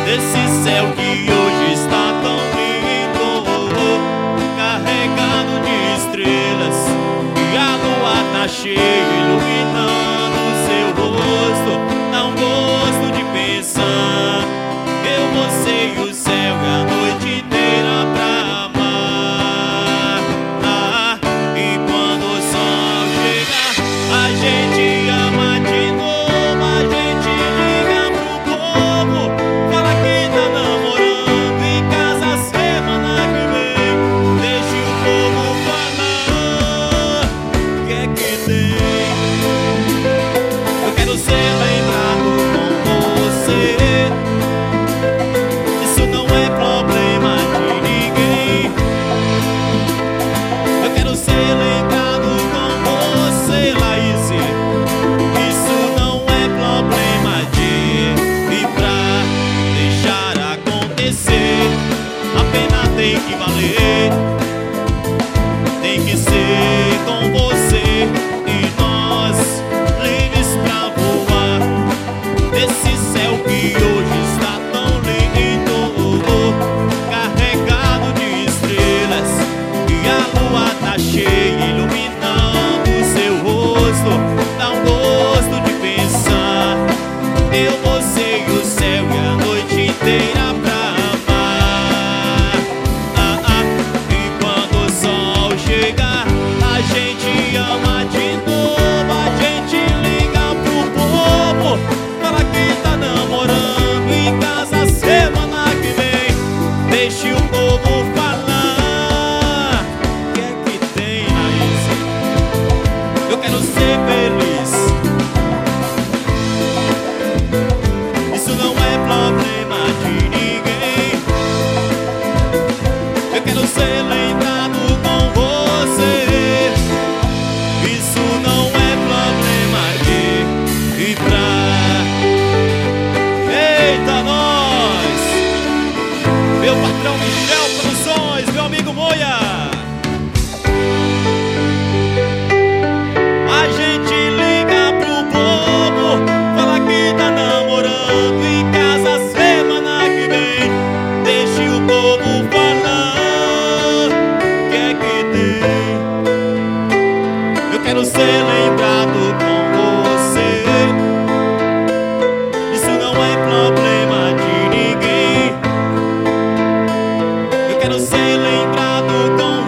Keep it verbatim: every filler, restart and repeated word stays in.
Esse céu que hoje está tão lindo, carregado de estrelas, e a lua tá cheia iluminando o seu rosto. Dá um gosto de pensar, eu, você e o céu e a noite inteira pra amar. Ah, e quando o sol chega, a gente ama de novo, a gente liga pro povo, fala que tá namorando em casa semana que vem. Deixe o povo falar, o que é que tem? Eu quero ser lembrado com você. Isso não é problema de ninguém. Eu quero ser lembrado com você, Laís. Isso não é problema de e pra deixar acontecer, a pena tem que valer, tem que ser com você e nós livres pra voar. Esse céu que hoje está tão lindo, carregado de estrelas, e a lua tá cheia iluminando o seu rosto. Dá um gosto de pensar, eu, você e o céu e a noite inteira pra amar. Ah, ah, e quando o sol chegar, a gente ama de novo, a gente liga pro povo, fala que tá namorando em casa semana que vem. Deixe o povo falar, o que é que tem, Laís? Eu quero ser feliz. Isso não é problema de ninguém. Eu quero ser lembrado com você. Isso não é problema de e pra. Eita, nós! Meu patrão Michel Produções, meu amigo Moia. A gente liga pro povo, fala que tá namorando em casa semana que vem. Deixe o povo falar, o que é que tem? Eu quero ser lembrado com você. Isso não é problema de ninguém. Eu quero ser lembrado com